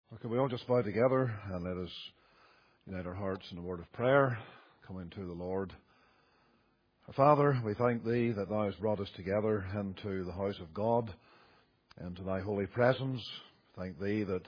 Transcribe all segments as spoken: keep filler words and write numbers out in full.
Okay, we all just bow together and let us unite our hearts in a word of prayer, coming to the Lord. Our Father, we thank Thee that Thou hast brought us together into the house of God, into Thy holy presence. Thank Thee that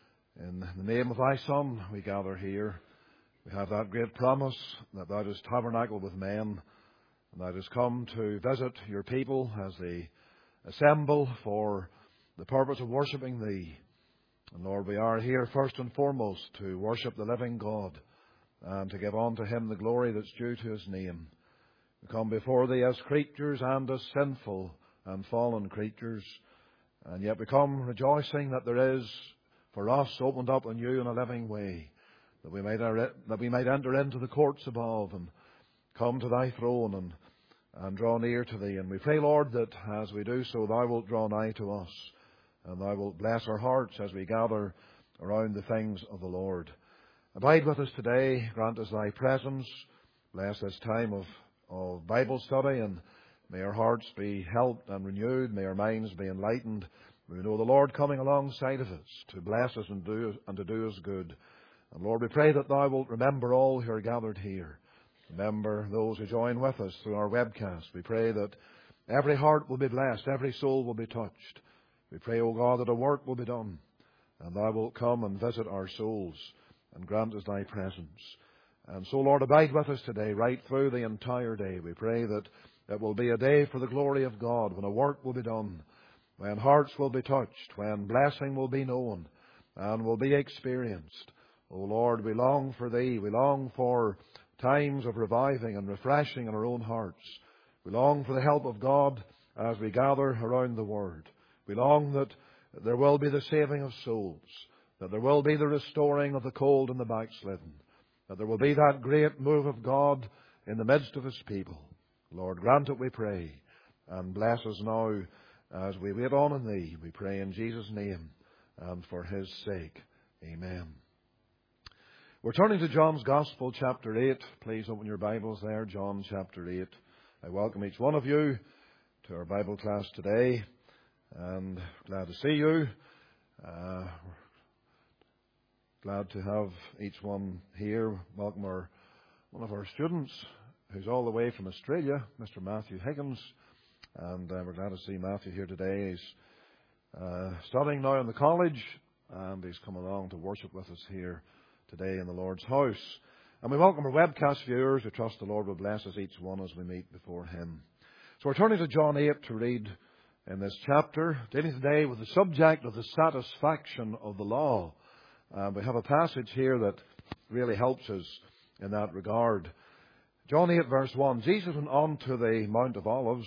in the name of Thy Son we gather here. We have that great promise that Thou dost tabernacle with men, and Thou dost come to visit Your people as they assemble for the purpose of worshipping Thee. And Lord, we are here first and foremost to worship the living God and to give unto Him the glory that's due to His name. We come before Thee as creatures and as sinful and fallen creatures, and yet we come rejoicing that there is for us opened up on You in a living way, that we might er- that we might enter into the courts above and come to Thy throne and, and draw near to Thee. And we pray, Lord, that as we do so, Thou wilt draw nigh to us, and Thou wilt bless our hearts as we gather around the things of the Lord. Abide with us today. Grant us Thy presence. Bless this time of, of Bible study, and may our hearts be helped and renewed. May our minds be enlightened. We know the Lord coming alongside of us to bless us and, do, and to do us good. And Lord, we pray that Thou wilt remember all who are gathered here. Remember those who join with us through our webcast. We pray that every heart will be blessed, every soul will be touched. We pray, O God, that a work will be done, and Thou wilt come and visit our souls and grant us Thy presence. And so, Lord, abide with us today, right through the entire day. We pray that it will be a day for the glory of God, when a work will be done, when hearts will be touched, when blessing will be known and will be experienced. O Lord, we long for Thee. We long for times of reviving and refreshing in our own hearts. We long for the help of God as we gather around the Word. We long that there will be the saving of souls, that there will be the restoring of the cold and the backslidden, that there will be that great move of God in the midst of His people. Lord, grant it, we pray, and bless us now as we wait on in Thee. We pray in Jesus' name and for His sake. Amen. We're turning to John's Gospel, chapter eight. Please open your Bibles there, John chapter eight. I welcome each one of you to our Bible class today. And glad to see you. Uh, glad to have each one here. Welcome our one of our students who's all the way from Australia, Mister Matthew Higgins. And uh, we're glad to see Matthew here today. He's uh, studying now in the college, and he's come along to worship with us here today in the Lord's house. And we welcome our webcast viewers. We trust the Lord will bless us each one as we meet before Him. So we're turning to John eight to read in this chapter, dealing today with the subject of the satisfaction of the law. Uh, we have a passage here that really helps us in that regard. John eight verse one, Jesus went on to the Mount of Olives,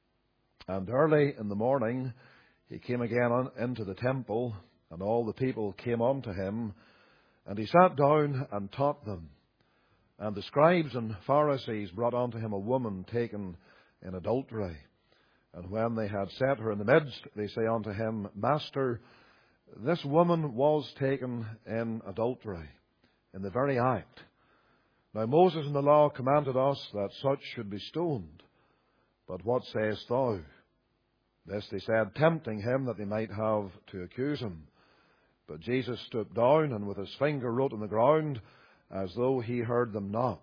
and early in the morning He came again on into the temple, and all the people came unto Him, and He sat down and taught them. And the scribes and Pharisees brought unto Him a woman taken in adultery. And when they had set her in the midst, they say unto Him, Master, this woman was taken in adultery, in the very act. Now Moses in the law commanded us that such should be stoned. But what sayest thou? This they said, tempting Him that they might have to accuse Him. But Jesus stooped down and with His finger wrote on the ground, as though He heard them not.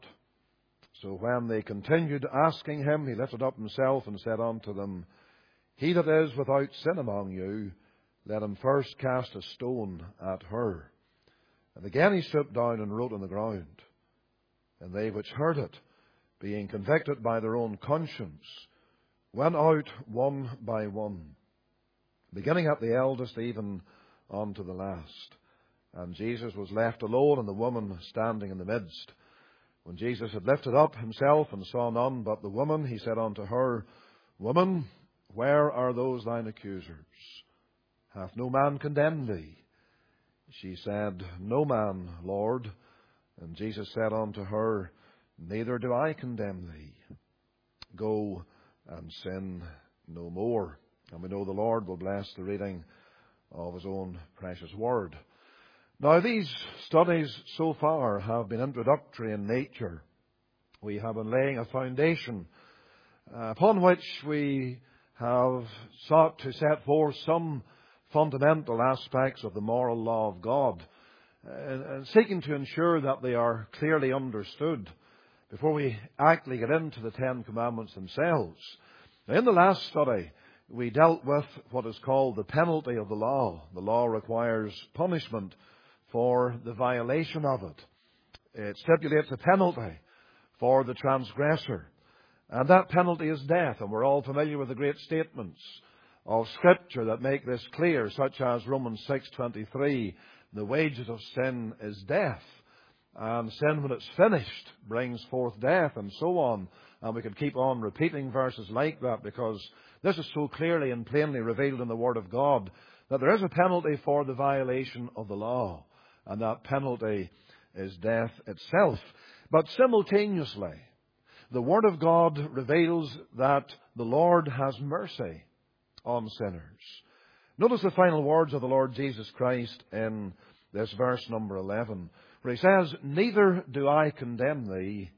So when they continued asking Him, He lifted up Himself and said unto them, He that is without sin among you, let him first cast a stone at her. And again He stooped down and wrote on the ground. And they which heard it, being convicted by their own conscience, went out one by one, beginning at the eldest even unto the last. And Jesus was left alone, and the woman standing in the midst. When Jesus had lifted up Himself and saw none but the woman, He said unto her, Woman, where are those thine accusers? Hath no man condemned thee? She said, No man, Lord. And Jesus said unto her, Neither do I condemn thee. Go and sin no more. And we know the Lord will bless the reading of His own precious word. Now, these studies so far have been introductory in nature. We have been laying a foundation uh, upon which we have sought to set forth some fundamental aspects of the moral law of God, and, and seeking to ensure that they are clearly understood before we actually get into the Ten Commandments themselves. Now, in the last study, we dealt with what is called the penalty of the law. The law requires punishment for the violation of it. It stipulates a penalty for the transgressor. And that penalty is death. And we're all familiar with the great statements of Scripture that make this clear, such as Romans six twenty-three, the wages of sin is death. And sin, when it's finished, brings forth death, and so on. And we could keep on repeating verses like that, because this is so clearly and plainly revealed in the Word of God, that there is a penalty for the violation of the law. And that penalty is death itself. But simultaneously, the Word of God reveals that the Lord has mercy on sinners. Notice the final words of the Lord Jesus Christ in this verse number eleven, where He says, "Neither do I condemn thee,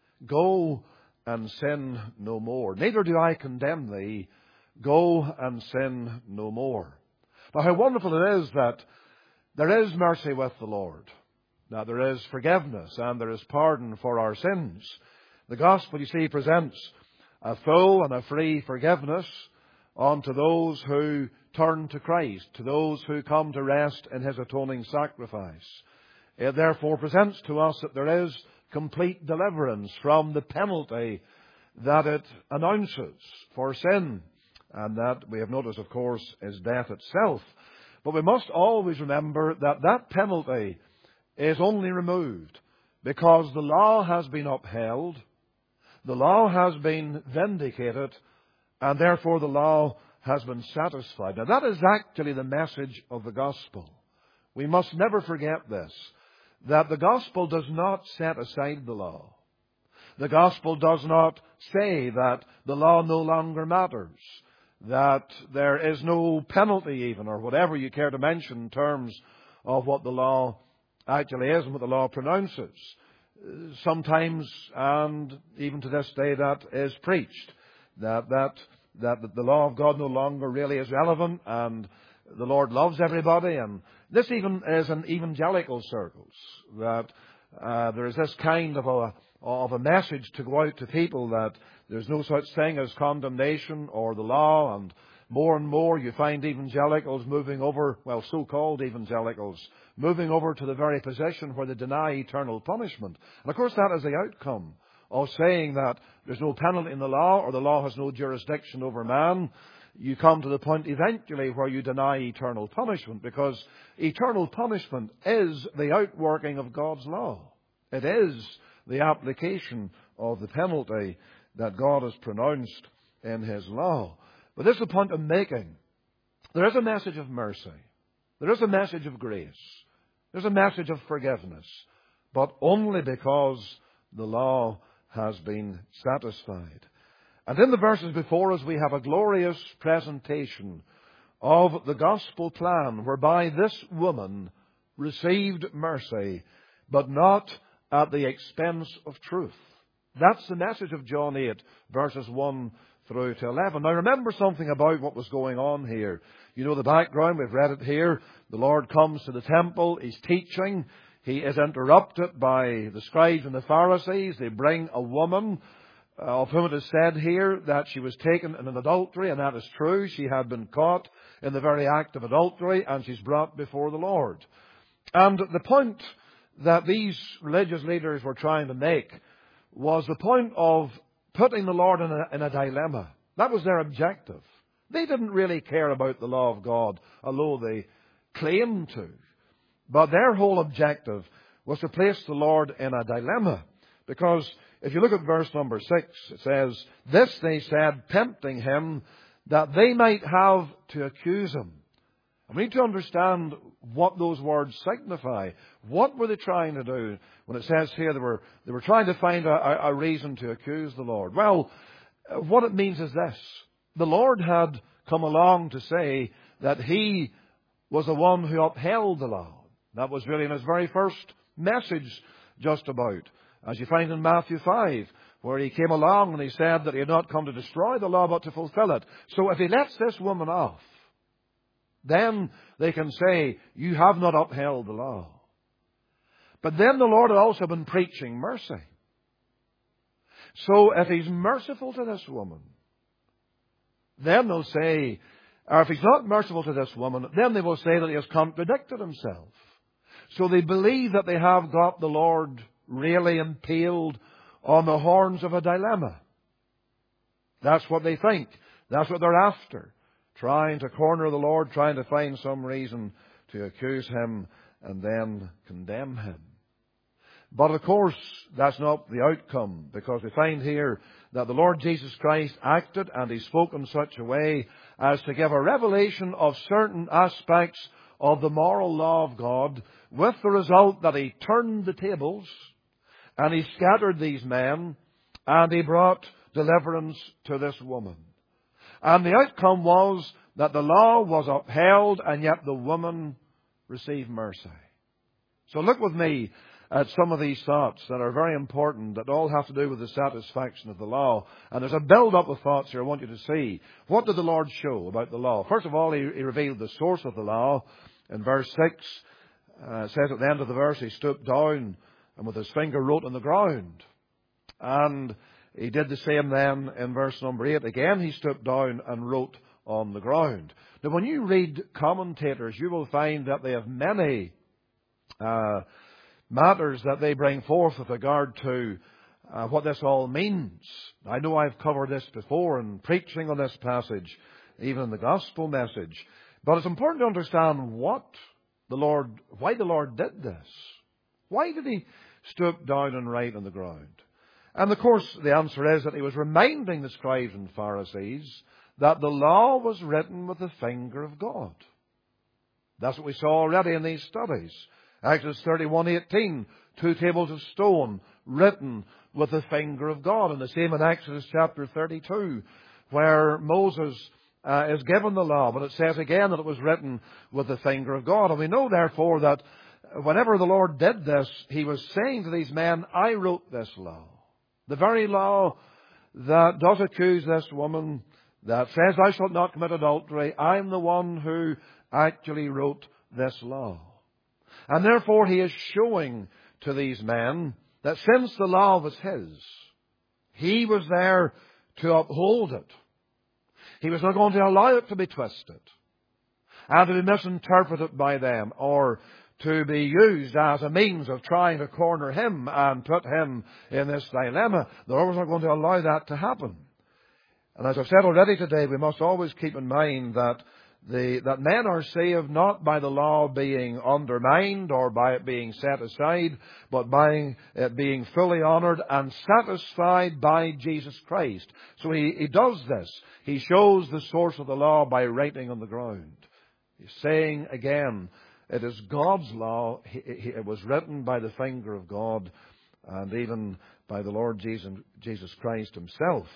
go and sin no more. Neither do I condemn thee, go and sin no more." Now, how wonderful it is that there is mercy with the Lord, that there is forgiveness and there is pardon for our sins. The gospel, you see, presents a full and a free forgiveness unto those who turn to Christ, to those who come to rest in His atoning sacrifice. It therefore presents to us that there is complete deliverance from the penalty that it announces for sin. And that, we have noticed, of course, is death itself. But we must always remember that that penalty is only removed because the law has been upheld, the law has been vindicated, and therefore the law has been satisfied. Now, that is actually the message of the gospel. We must never forget this, that the gospel does not set aside the law. The gospel does not say that the law no longer matters, that there is no penalty even, or whatever you care to mention in terms of what the law actually is and what the law pronounces. Sometimes, and even to this day, that is preached, that that that the law of God no longer really is relevant, and the Lord loves everybody. And this even is in evangelical circles, that uh, there is this kind of a of a message to go out to people that there's no such thing as condemnation or the law. And more and more you find evangelicals moving over, well, so-called evangelicals, moving over to the very position where they deny eternal punishment. And of course that is the outcome of saying that there's no penalty in the law, or the law has no jurisdiction over man. You come to the point eventually where you deny eternal punishment, because eternal punishment is the outworking of God's law. It is the application of the penalty that God has pronounced in His law. But this is the point I'm making. There is a message of mercy. There is a message of grace. There's a message of forgiveness. But only because the law has been satisfied. And in the verses before us, we have a glorious presentation of the gospel plan whereby this woman received mercy, but not at the expense of truth. That's the message of John eight, verses one through to eleven. Now remember something about what was going on here. You know the background, we've read it here. The Lord comes to the temple, He's teaching. He is interrupted by the scribes and the Pharisees. They bring a woman uh, of whom it is said here that she was taken in an adultery, and that is true. She had been caught in the very act of adultery, and she's brought before the Lord. And the point that these religious leaders were trying to make was the point of putting the Lord in a, in a dilemma. That was their objective. They didn't really care about the law of God, although they claimed to. But their whole objective was to place the Lord in a dilemma. Because if you look at verse number six, it says, "This they said, tempting Him, that they might have to accuse Him." And we need to understand what those words signify. What were they trying to do? When it says here they were, they were trying to find a, a reason to accuse the Lord. Well, what it means is this. The Lord had come along to say that He was the one who upheld the law. That was really in His very first message just about. As you find in Matthew five, where He came along and He said that He had not come to destroy the law but to fulfill it. So if He lets this woman off, Then they can say, you have not upheld the law. But then the Lord had also been preaching mercy. So if He's merciful to this woman, then they'll say, or if He's not merciful to this woman, then they will say that He has contradicted Himself. So they believe that they have got the Lord really impaled on the horns of a dilemma. That's what they think. That's what they're after. Trying to corner the Lord, trying to find some reason to accuse Him and then condemn Him. But of course, that's not the outcome, because we find here that the Lord Jesus Christ acted and He spoke in such a way as to give a revelation of certain aspects of the moral law of God, with the result that He turned the tables and He scattered these men and He brought deliverance to this woman. And the outcome was that the law was upheld and yet the woman received mercy. So look with me at some of these thoughts that are very important, that all have to do with the satisfaction of the law. And there's a build-up of thoughts here I want you to see. What did the Lord show about the law? First of all, He, he revealed the source of the law. In verse six, uh, it says at the end of the verse, He stooped down and with His finger wrote on the ground. And He did the same then in verse number eight. Again, He stooped down and wrote on the ground. Now, when you read commentators, you will find that they have many uh, matters that they bring forth with regard to uh, what this all means. I know I've covered this before in preaching on this passage, even in the gospel message. But it's important to understand what the Lord, why the Lord did this. Why did He stoop down and write on the ground? And of course, the answer is that He was reminding the scribes and Pharisees that the law was written with the finger of God. That's what we saw already in these studies. Exodus thirty-one eighteen, two tables of stone written with the finger of God. And the same in Exodus chapter thirty-two, where Moses uh, is given the law. But it says again that it was written with the finger of God. And we know therefore that whenever the Lord did this, He was saying to these men, I wrote this law. The very law that does accuse this woman, that says thou shalt not commit adultery, I'm the one who actually wrote this law. And therefore He is showing to these men that since the law was His, He was there to uphold it. He was not going to allow it to be twisted and to be misinterpreted by them, or to be used as a means of trying to corner Him and put Him in this dilemma. The Lord was not going to allow that to happen. And as I've said already today, we must always keep in mind that the, that men are saved not by the law being undermined or by it being set aside, but by it being fully honoured and satisfied by Jesus Christ. So he, he does this. He shows the source of the law by writing on the ground. He's saying again, it is God's law. He, he, it was written by the finger of God and even by the Lord Jesus, Jesus Christ Himself.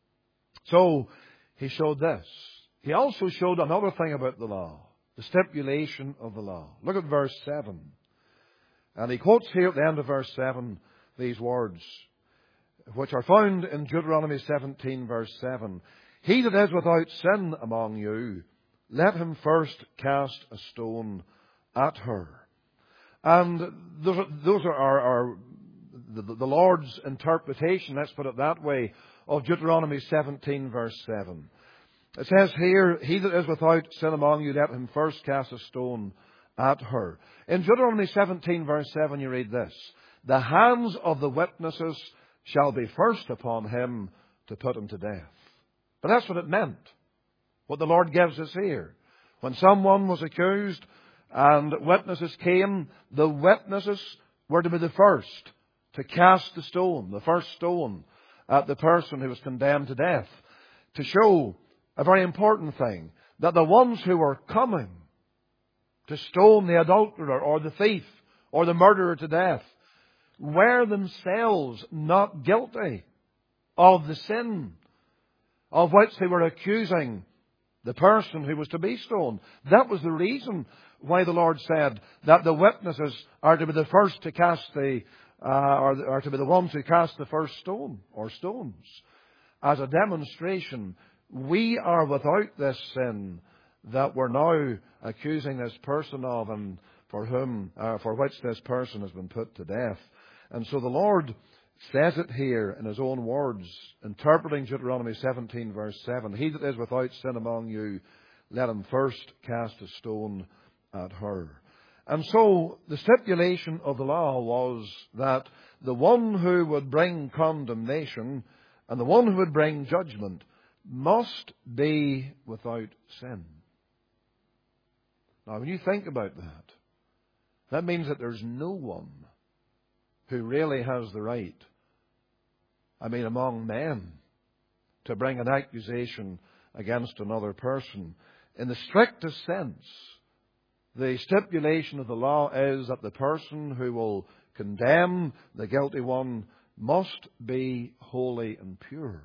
So He showed this. He also showed another thing about the law, the stipulation of the law. Look at verse seven. And he quotes here at the end of verse seven these words, which are found in Deuteronomy seventeen, verse seven. He that is without sin among you, let him first cast a stone at her. And those are, those are our, our the, the Lord's interpretation, let's put it that way, of Deuteronomy seventeen, verse seven. It says here, he that is without sin among you, let him first cast a stone at her. In Deuteronomy seventeen, verse seven, you read this, the hands of the witnesses shall be first upon him to put him to death. But that's what it meant, what the Lord gives us here. When someone was accused and witnesses came, the witnesses were to be the first to cast the stone, the first stone, at the person who was condemned to death, to show a very important thing, that the ones who were coming to stone the adulterer or the thief or the murderer to death were themselves not guilty of the sin of which they were accusing the person who was to be stoned. That was the reason why the Lord said that the witnesses are to be the first to cast the, uh, or, or to be the ones who cast the first stone or stones. As a demonstration, we are without this sin that we're now accusing this person of, and for whom, uh, for which this person has been put to death. And so the Lord says it here in His own words, interpreting Deuteronomy seventeen verse seven. He that is without sin among you, let him first cast a stone at her. And so the stipulation of the law was that the one who would bring condemnation and the one who would bring judgment must be without sin. Now, when you think about that, that means that there's no one who really has the right, I mean among men, to bring an accusation against another person. In the strictest sense, the stipulation of the law is that the person who will condemn the guilty one must be holy and pure.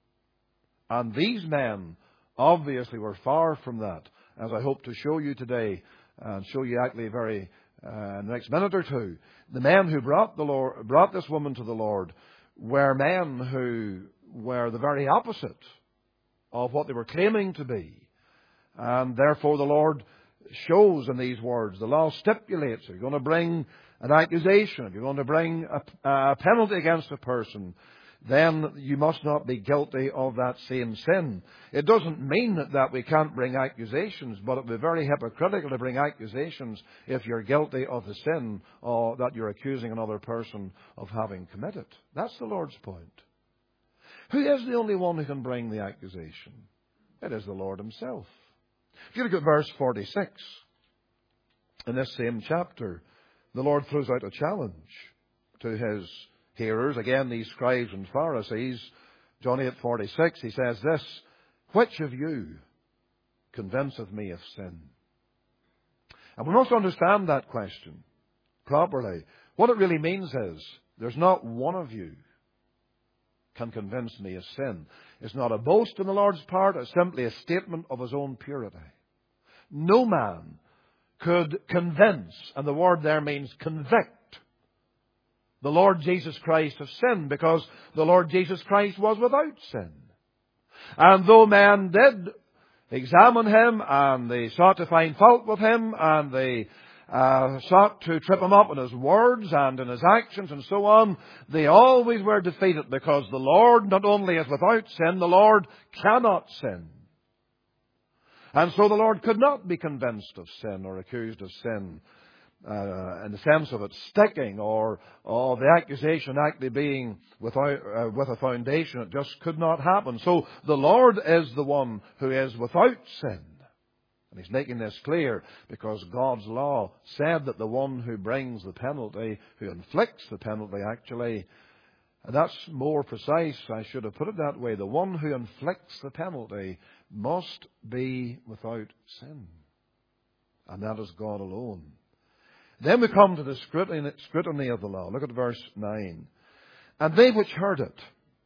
And these men obviously were far from that, as I hope to show you today, and show you actually very uh, in the next minute or two. The men who brought the Lord, brought this woman to the Lord were men who were the very opposite of what they were claiming to be. And therefore the Lord shows in these words, the law stipulates, if you're going to bring an accusation, if you're going to bring a, a penalty against a person, then you must not be guilty of that same sin. It doesn't mean that, that we can't bring accusations, but it would be very hypocritical to bring accusations if you're guilty of the sin or that you're accusing another person of having committed. That's the Lord's point. Who is the only one who can bring the accusation? It is the Lord Himself. If you look at verse forty-six, in this same chapter, the Lord throws out a challenge to His hearers, again, these scribes and Pharisees. John eight forty-six, He says this, which of you convinceth me of sin? And we must understand that question properly. What it really means is, there's not one of you can convince me of sin. It's not a boast on the Lord's part, it's simply a statement of His own purity. No man could convince, and the word there means convict, the Lord Jesus Christ of sin, because the Lord Jesus Christ was without sin. And though men did examine Him, and they sought to find fault with Him, and they uh, sought to trip Him up in His words and in His actions and so on, they always were defeated, because the Lord not only is without sin, the Lord cannot sin. And so the Lord could not be convinced of sin or accused of sin uh, in the sense of it sticking or, or the accusation actually being without, uh, with a foundation. It just could not happen. So the Lord is the one who is without sin. And He's making this clear because God's law said that the one who brings the penalty, who inflicts the penalty actually, and that's more precise, I should have put it that way, the one who inflicts the penalty must be without sin. And that is God alone. Then we come to the scrutiny, scrutiny of the law. Look at verse nine. And they which heard it,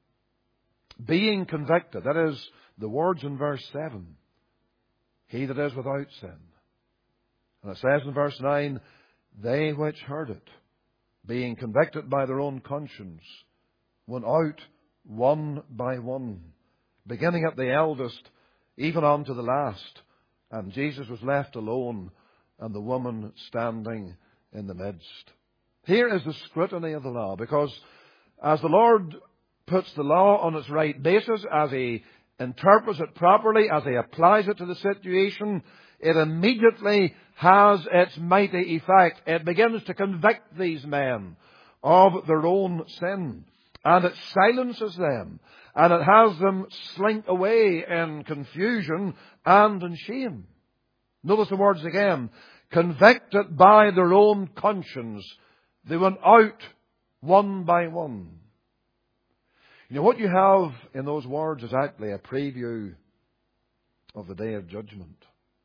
being convicted, that is the words in verse seven, he that is without sin. And it says in verse nine, they which heard it, being convicted by their own conscience, went out one by one, beginning at the eldest, even unto the last. And Jesus was left alone, and the woman standing in the midst. Here is the scrutiny of the law, because as the Lord puts the law on its right basis, as He interprets it properly, as He applies it to the situation, it immediately has its mighty effect. It begins to convict these men of their own sin. And it silences them. And it has them slink away in confusion and in shame. Notice the words again. Convicted by their own conscience, they went out one by one. You know, what you have in those words is actually a preview of the day of judgment.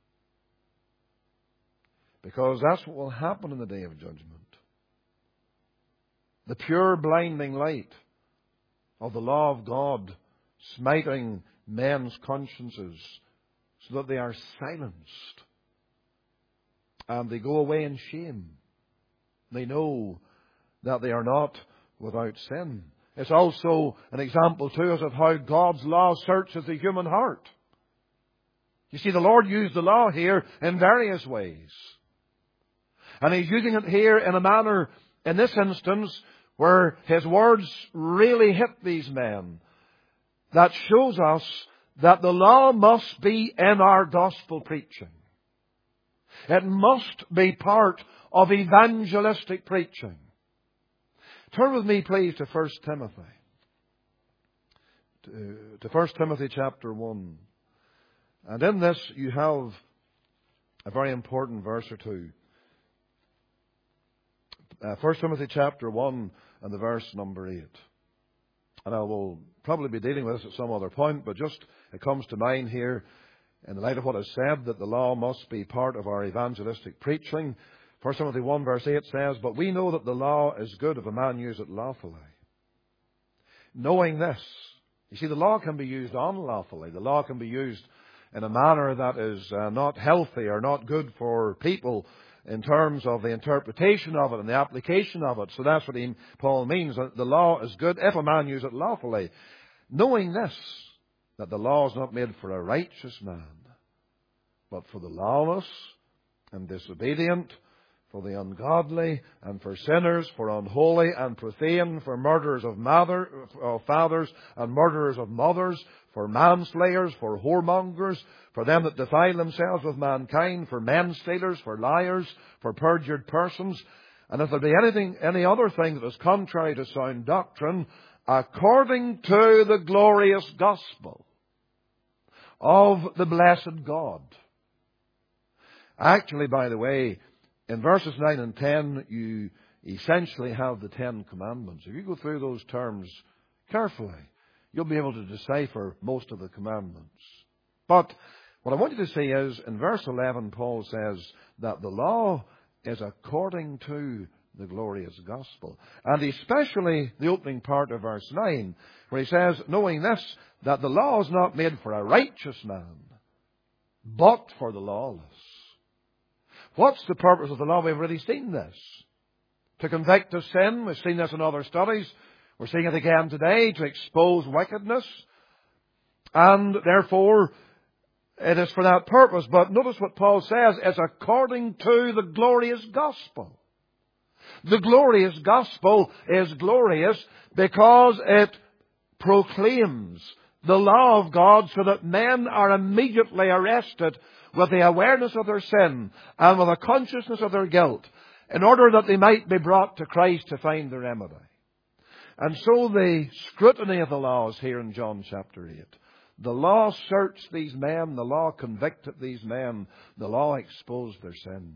Because that's what will happen in the day of judgment. The pure blinding light of the law of God smiting men's consciences so that they are silenced and they go away in shame. They know that they are not without sin. It's also an example to us of how God's law searches the human heart. You see, the Lord used the law here in various ways. And He's using it here in a manner, in this instance, where His words really hit these men. That shows us that the law must be in our gospel preaching. It must be part of evangelistic preaching. Turn with me, please, to First Timothy. To, to First Timothy chapter one. And in this you have a very important verse or two. Uh, First Timothy chapter one and the verse number eight. And I will probably be dealing with this at some other point, but just it comes to mind here in the light of what is said, that the law must be part of our evangelistic preaching. First Timothy one verse eight says, "But we know that the law is good if a man use it lawfully." Knowing this, you see, the law can be used unlawfully. The law can be used in a manner that is uh, not healthy or not good for people in terms of the interpretation of it and the application of it. So that's what he, Paul means, that the law is good if a man use it lawfully. Knowing this, that the law is not made for a righteous man, but for the lawless and disobedient, for the ungodly, and for sinners, for unholy and profane, for murderers of, mother, of fathers and murderers of mothers, for manslayers, for whoremongers, for them that defile themselves with mankind, for men-stealers, for liars, for perjured persons. And if there be anything, any other thing that is contrary to sound doctrine, according to the glorious gospel of the blessed God. Actually, by the way, in verses nine and ten, you essentially have the Ten Commandments. If you go through those terms carefully, you'll be able to decipher most of the commandments. But what I want you to see is, in verse eleven, Paul says that the law is according to the glorious gospel. And especially the opening part of verse nine, where he says, knowing this, that the law is not made for a righteous man, but for the lawless. What's the purpose of the law? We've already seen this. To convict of sin. We've seen this in other studies. We're seeing it again today. To expose wickedness. And therefore, it is for that purpose. But notice what Paul says. It's according to the glorious gospel. The glorious gospel is glorious because it proclaims the law of God so that men are immediately arrested with the awareness of their sin and with a consciousness of their guilt, in order that they might be brought to Christ to find the remedy. And so the scrutiny of the law is here in John chapter eight. The law searched these men, the law convicted these men, the law exposed their sin.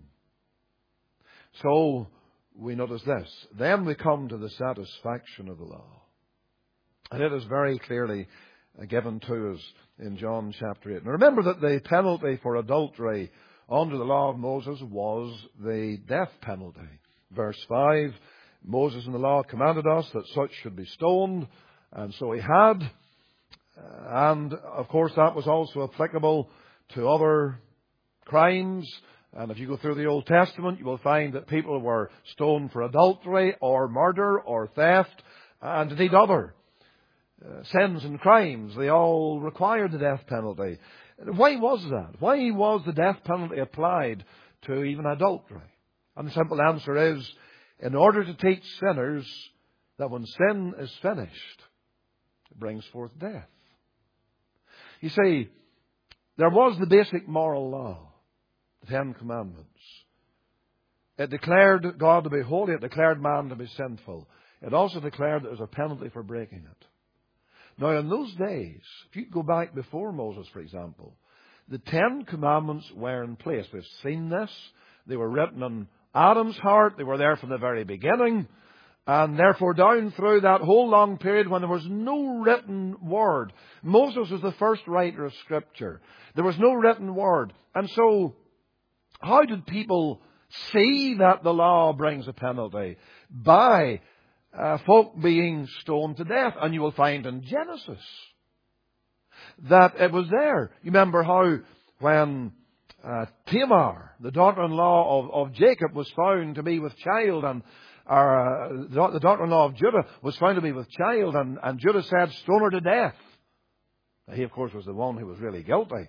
So we notice this. Then we come to the satisfaction of the law. And it is very clearly given to us in John chapter eight. Now remember that the penalty for adultery under the law of Moses was the death penalty. Verse five, Moses in the law commanded us that such should be stoned, and so he had. And of course that was also applicable to other crimes. And if you go through the Old Testament, you will find that people were stoned for adultery or murder or theft and indeed other uh, sins and crimes. They all required the death penalty. Why was that? Why was the death penalty applied to even adultery? And the simple answer is, in order to teach sinners that when sin is finished, it brings forth death. You see, there was the basic moral law, the Ten Commandments. It declared God to be holy. It declared man to be sinful. It also declared there was a penalty for breaking it. Now, in those days, if you go back before Moses, for example, the Ten Commandments were in place. We've seen this. They were written on Adam's heart. They were there from the very beginning. And therefore, down through that whole long period when there was no written word, Moses was the first writer of Scripture. There was no written word. And so, how did people see that the law brings a penalty? By uh, folk being stoned to death. And you will find in Genesis that it was there. You remember how when uh, Tamar, the daughter-in-law of, of Jacob, was found to be with child, and or, uh, the daughter-in-law of Judah was found to be with child, and, and Judah said, stone her to death. Now, he, of course, was the one who was really guilty.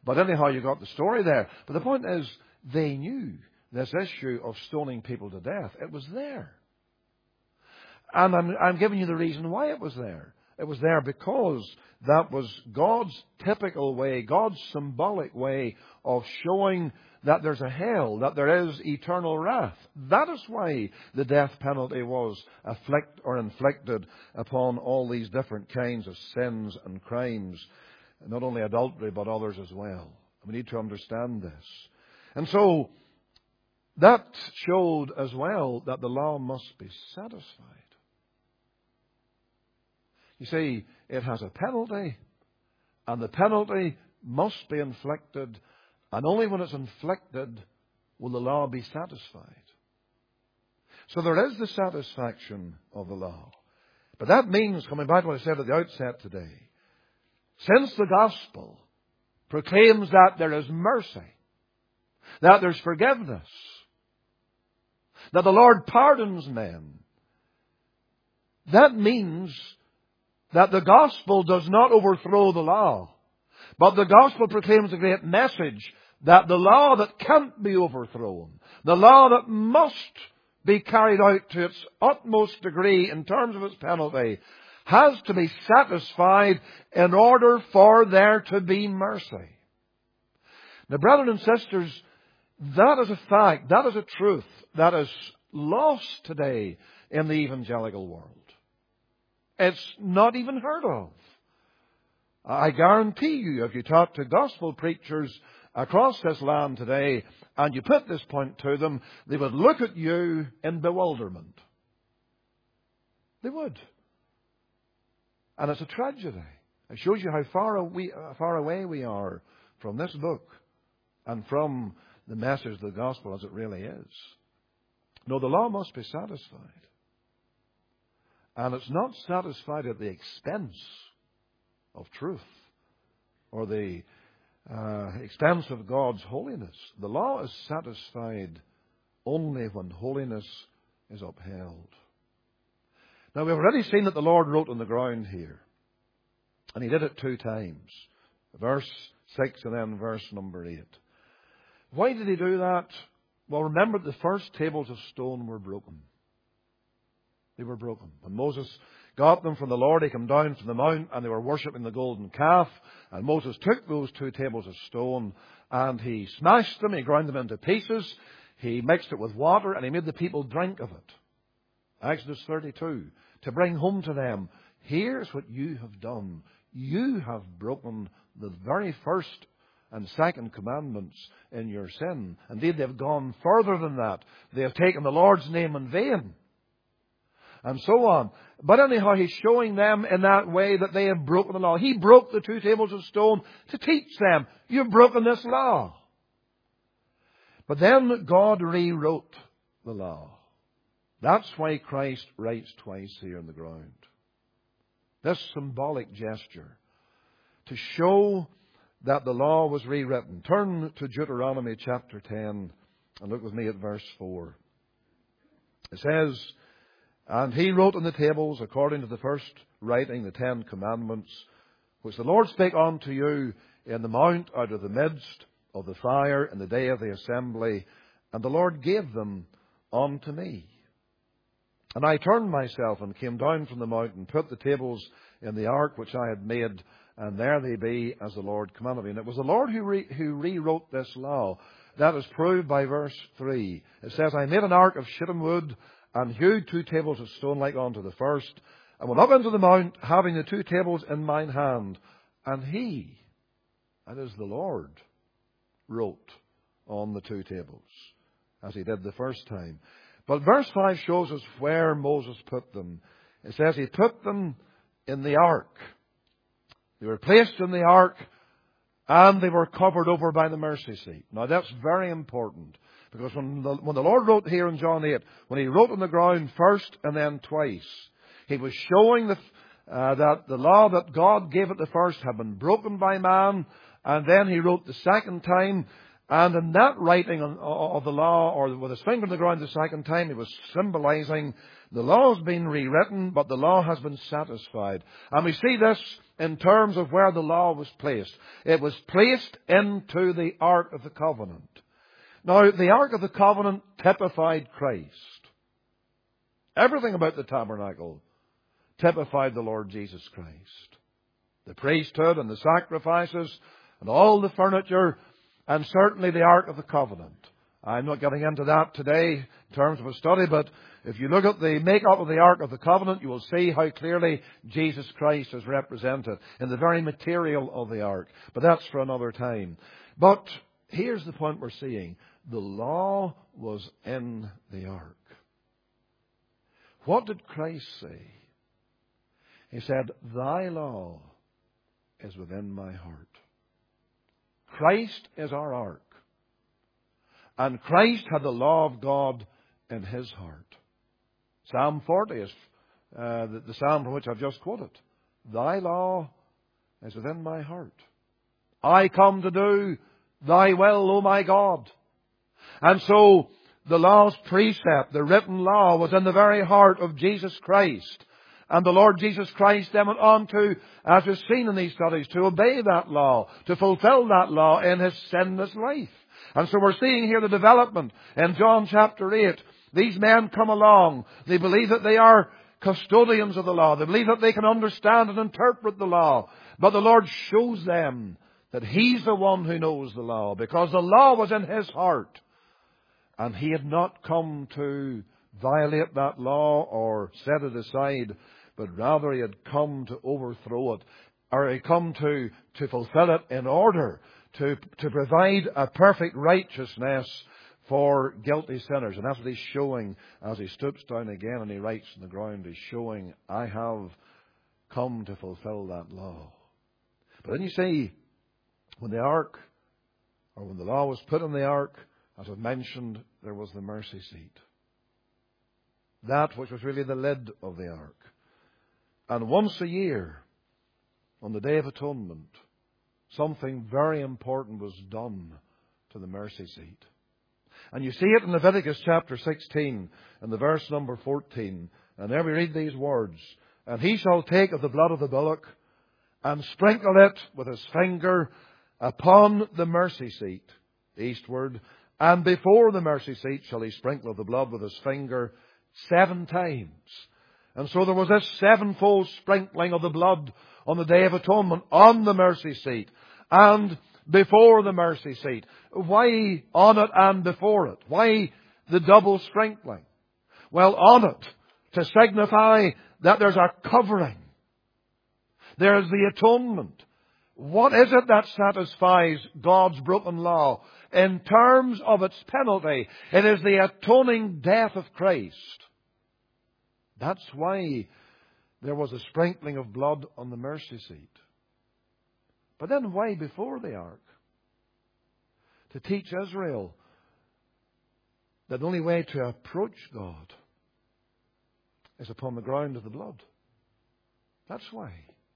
But anyhow, you got the story there. But the point is, they knew this issue of stoning people to death. It was there. And I'm, I'm giving you the reason why it was there. It was there because that was God's typical way, God's symbolic way of showing that there's a hell, that there is eternal wrath. That is why the death penalty was afflict or inflicted upon all these different kinds of sins and crimes, not only adultery but others as well. We need to understand this. And so that showed as well that the law must be satisfied. You see, it has a penalty, and the penalty must be inflicted, and only when it's inflicted will the law be satisfied. So there is the satisfaction of the law. But that means, coming back to what I said at the outset today, since the gospel proclaims that there is mercy, that there's forgiveness, that the Lord pardons men, that means that the gospel does not overthrow the law, but the gospel proclaims a great message that the law that can't be overthrown, the law that must be carried out to its utmost degree in terms of its penalty, has to be satisfied in order for there to be mercy. Now, brethren and sisters, that is a fact, that is a truth that is lost today in the evangelical world. It's not even heard of. I guarantee you, if you talk to gospel preachers across this land today and you put this point to them, they would look at you in bewilderment. They would. And it's a tragedy. It shows you how far away, far away we are from this book and from the message of the gospel as it really is. No, the law must be satisfied. And it's not satisfied at the expense of truth or the uh, expense of God's holiness. The law is satisfied only when holiness is upheld. Now, we've already seen that the Lord wrote on the ground here. And He did it two times. Verse six and then verse number eight. Why did He do that? Well, remember the first tables of stone were broken. They were broken. When Moses got them from the Lord, He came down from the mount and they were worshipping the golden calf. And Moses took those two tables of stone and he smashed them, he ground them into pieces, he mixed it with water and he made the people drink of it. Exodus thirty-two. To bring home to them, here's what you have done. You have broken the very first and second commandments in your sin. Indeed, they've gone further than that. They have taken the Lord's name in vain. And so on. But anyhow, He's showing them in that way that they have broken the law. He broke the two tables of stone to teach them, you've broken this law. But then God rewrote the law. That's why Christ writes twice here on the ground. This symbolic gesture to show that the law was rewritten. Turn to Deuteronomy chapter ten and look with me at verse four. It says, and He wrote on the tables, according to the first writing, the Ten Commandments, which the Lord spake unto you in the mount out of the midst of the fire in the day of the assembly, and the Lord gave them unto me. And I turned myself and came down from the mount and put the tables in the ark which I had made, and there they be as the Lord commanded me. And it was the Lord who, re- who rewrote this law. That is proved by verse three. It says, I made an ark of shittim wood, and hewed two tables of stone like unto the first, and went up into the mount, having the two tables in mine hand. And He, that is the Lord, wrote on the two tables, as He did the first time. But verse five shows us where Moses put them. It says He put them in the ark. They were placed in the ark, and they were covered over by the mercy seat. Now that's very important. Because when the, when the Lord wrote here in John eight, when He wrote on the ground first and then twice, He was showing the, uh, that the law that God gave at the first had been broken by man, and then He wrote the second time, And in that writing of the law, or with his finger on the ground the second time, he was symbolizing the law has been rewritten, but the law has been satisfied. And we see this in terms of where the law was placed. It was placed into the Ark of the Covenant. Now, the Ark of the Covenant typified Christ. Everything about the tabernacle typified the Lord Jesus Christ. The priesthood and the sacrifices and all the furniture, and certainly the Ark of the Covenant. I'm not getting into that today in terms of a study, but if you look at the make-up of the Ark of the Covenant, you will see how clearly Jesus Christ is represented in the very material of the Ark. But that's for another time. But here's the point we're seeing. The law was in the Ark. What did Christ say? He said, "Thy law is within my heart." Christ is our Ark. And Christ had the law of God in his heart. Psalm forty is uh, the, the psalm from which I've just quoted. Thy law is within my heart. I come to do thy will, O my God. And so the law's precept, the written law, was in the very heart of Jesus Christ. And the Lord Jesus Christ then went on to, as we've seen in these studies, to obey that law, to fulfill that law in his sinless life. And so we're seeing here the development in John chapter eight. These men come along. They believe that they are custodians of the law. They believe that they can understand and interpret the law. But the Lord shows them that he's the one who knows the law, because the law was in his heart. And he had not come to violate that law or set it aside, but rather he had come to overthrow it, or he had come to, to fulfill it in order to, to provide a perfect righteousness for guilty sinners. And that's what he's showing as he stoops down again and he writes on the ground. He's showing, I have come to fulfill that law. But then you see, when the ark, or when the law was put in the ark, as I've mentioned, there was the mercy seat. That which was really the lid of the ark. And once a year, on the Day of Atonement, something very important was done to the mercy seat. And you see it in Leviticus chapter sixteen, and the verse number fourteen. And there we read these words. And he shall take of the blood of the bullock, and sprinkle it with his finger upon the mercy seat, eastward. And before the mercy seat shall he sprinkle of the blood with his finger seven times. And so there was this sevenfold sprinkling of the blood on the Day of Atonement on the mercy seat and before the mercy seat. Why on it and before it? Why the double sprinkling? Well, on it to signify that there's a covering. There's the atonement. What is it that satisfies God's broken law? In terms of its penalty, it is the atoning death of Christ. That's why there was a sprinkling of blood on the mercy seat. But then why before the ark? To teach Israel that the only way to approach God is upon the ground of the blood. That's why.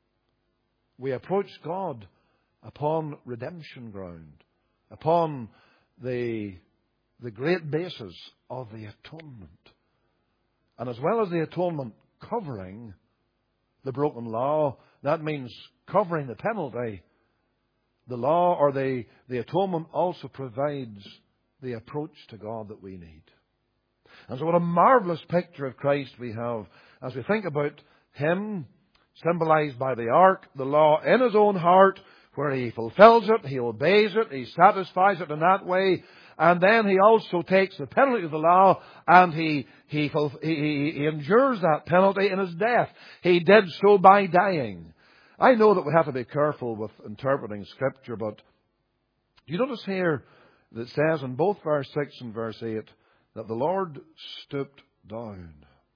We approach God upon redemption ground, upon the, the great basis of the atonement. And as well as the atonement covering the broken law, that means covering the penalty, the law or the, the atonement also provides the approach to God that we need. And so what a marvelous picture of Christ we have as we think about Him, symbolized by the ark, the law in His own heart, where He fulfills it, He obeys it, He satisfies it in that way. And then He also takes the penalty of the law and He, he, he, he endures that penalty in His death. He did so by dying. I know that we have to be careful with interpreting Scripture, but do you notice here that it says in both verse six and verse eight that the Lord stooped down.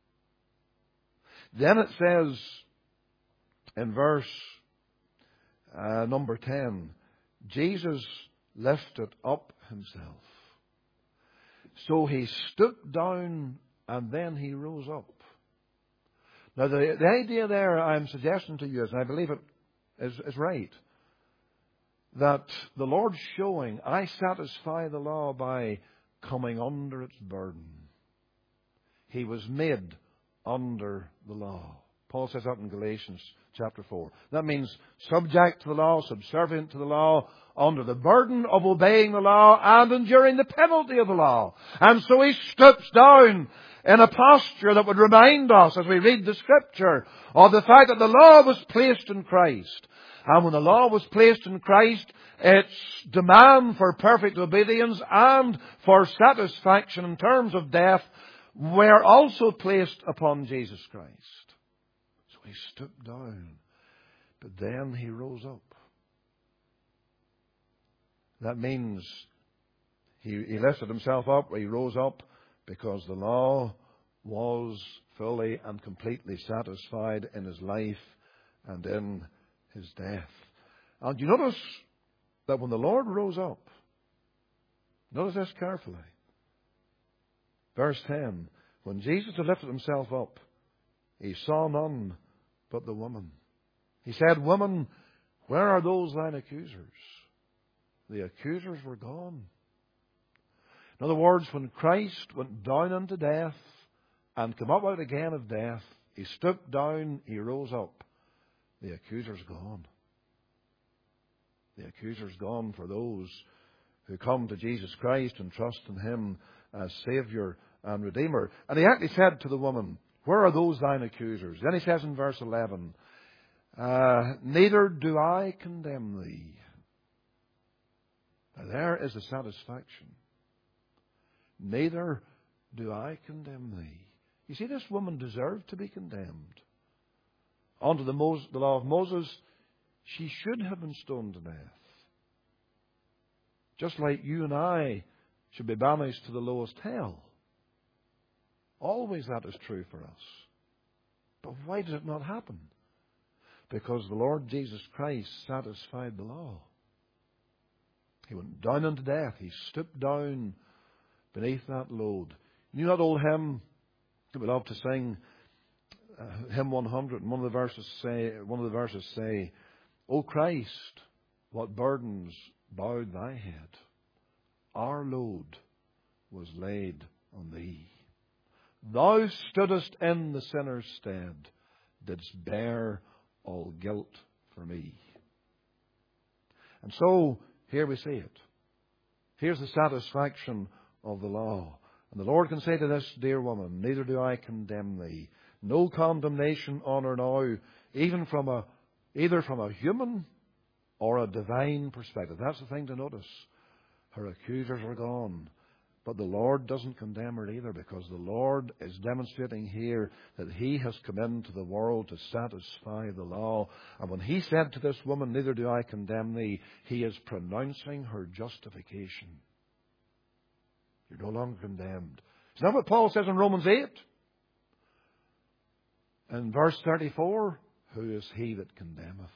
Then it says in verse uh, number ten, Jesus lifted up Himself. So He stooped down and then He rose up. Now the, the idea there I'm suggesting to you is, and I believe it is, is right, that the Lord's showing, I satisfy the law by coming under its burden. He was made under the law. Paul says that in Galatians chapter four. That means subject to the law, subservient to the law, under the burden of obeying the law and enduring the penalty of the law. And so he stoops down in a posture that would remind us, as we read the Scripture, of the fact that the law was placed in Christ. And when the law was placed in Christ, its demand for perfect obedience and for satisfaction in terms of death were also placed upon Jesus Christ. So he stooped down, but then he rose up. That means he, he lifted himself up, he rose up, because the law was fully and completely satisfied in his life and in his death. And you notice that when the Lord rose up, notice this carefully. Verse ten, when Jesus had lifted himself up, he saw none but the woman. He said, Woman, where are those thine accusers? The accusers were gone. In other words, when Christ went down into death and came up out again of death, he stooped down, he rose up. The accuser's gone. The accuser's gone for those who come to Jesus Christ and trust in Him as Saviour and Redeemer. And he actually said to the woman, Where are those thine accusers? Then he says in verse eleven, uh, Neither do I condemn thee. Now there is the satisfaction. Neither do I condemn thee. You see, this woman deserved to be condemned. Under the, Mos- the law of Moses, she should have been stoned to death. Just like you and I should be banished to the lowest hell. Always that is true for us. But why did it not happen? Because the Lord Jesus Christ satisfied the law. He went down into death. He stooped down beneath that load. You know that old hymn that we love to sing, uh, hymn one hundred, and one of the verses say, one of the verses say, O Christ, what burdens bowed thy head. Our load was laid on thee. Thou stoodest in the sinner's stead, didst bear all guilt for me. And so, here we see it. Here's the satisfaction of the law. And the Lord can say to this dear woman, Neither do I condemn thee. No condemnation on her now, even from a, either from a human or a divine perspective. That's the thing to notice. Her accusers are gone. But the Lord doesn't condemn her either, because the Lord is demonstrating here that He has come into the world to satisfy the law. And when He said to this woman, Neither do I condemn thee, He is pronouncing her justification. You're no longer condemned. Isn't that what Paul says in Romans eight? In verse thirty-four, Who is he that condemneth?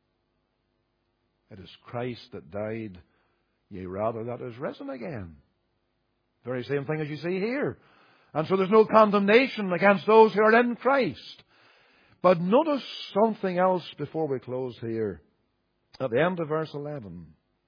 It is Christ that died, yea, rather that is risen again. Very same thing as you see here. And so there's no condemnation against those who are in Christ. But notice something else before we close here. At the end of verse eleven.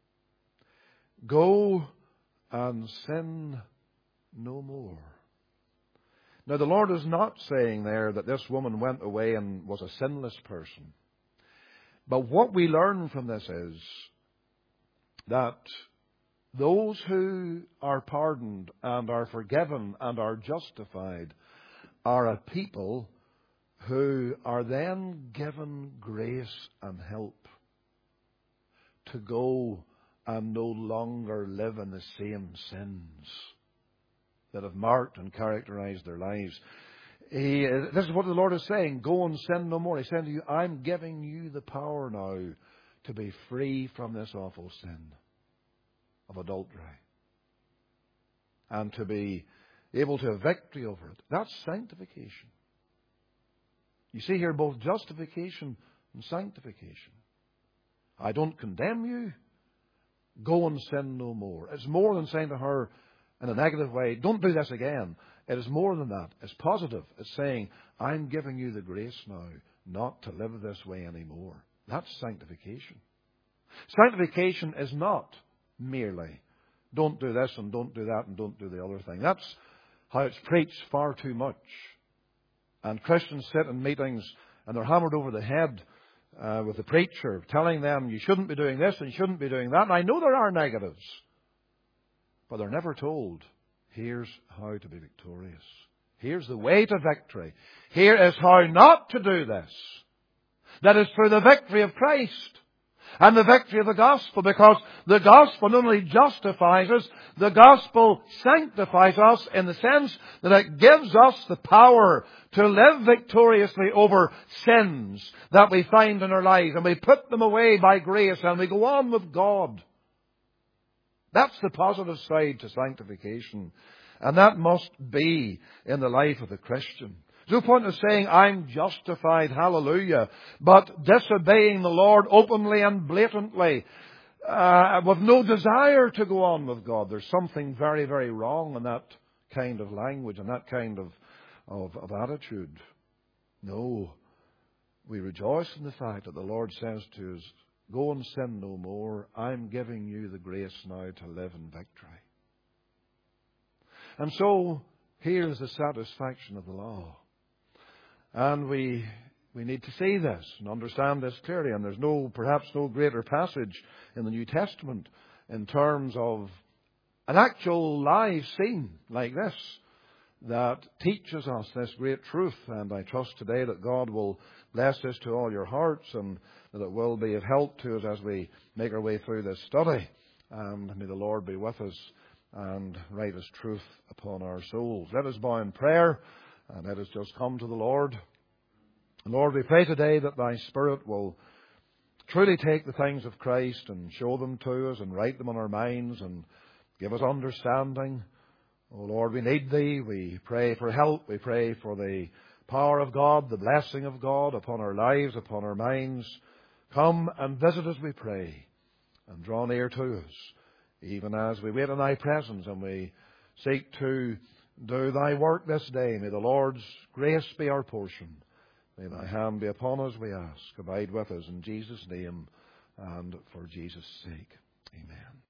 Go and sin no more. Now the Lord is not saying there that this woman went away and was a sinless person. But what we learn from this is that those who are pardoned and are forgiven and are justified are a people who are then given grace and help to go and no longer live in the same sins that have marked and characterized their lives. He, this is what the Lord is saying. Go and sin no more. He's saying to you, I'm giving you the power now to be free from this awful sin of adultery, and to be able to have victory over it. That's sanctification. You see here both justification and sanctification. I don't condemn you. Go and sin no more. It's more than saying to her in a negative way, don't do this again. It is more than that. It's positive. It's saying, I'm giving you the grace now not to live this way anymore. That's sanctification. Sanctification is not merely don't do this and don't do that and don't do the other thing. That's how it's preached far too much. And Christians sit in meetings and they're hammered over the head uh, with the preacher, telling them you shouldn't be doing this and you shouldn't be doing that. And I know there are negatives, but they're never told, here's how to be victorious. Here's the way to victory. Here is how not to do this. That is through the victory of Christ and the victory of the gospel, because the gospel not only justifies us, the gospel sanctifies us in the sense that it gives us the power to live victoriously over sins that we find in our lives, and we put them away by grace and we go on with God. That's the positive side to sanctification. And that must be in the life of the Christian. There's no point in saying, I'm justified, hallelujah, but disobeying the Lord openly and blatantly, uh, with no desire to go on with God. There's something very, very wrong in that kind of language and that kind of, of, of attitude. No. We rejoice in the fact that the Lord says to us, go and sin no more. I'm giving you the grace now to live in victory. And so, here is the satisfaction of the law. And we we need to see this and understand this clearly. And there's no, perhaps no greater passage in the New Testament in terms of an actual live scene like this that teaches us this great truth. And I trust today that God will bless this to all your hearts and that it will be of help to us as we make our way through this study. And may the Lord be with us and write His truth upon our souls. Let us bow in prayer and let us just come to the Lord. Lord, we pray today that Thy Spirit will truly take the things of Christ and show them to us and write them on our minds and give us understanding. Oh Lord, we need Thee. We pray for help. We pray for the power of God, the blessing of God upon our lives, upon our minds. Come and visit us, we pray, and draw near to us, even as we wait in Thy presence and we seek to do Thy work this day. May the Lord's grace be our portion. May Thy hand be upon us, we ask. Abide with us in Jesus' name and for Jesus' sake. Amen.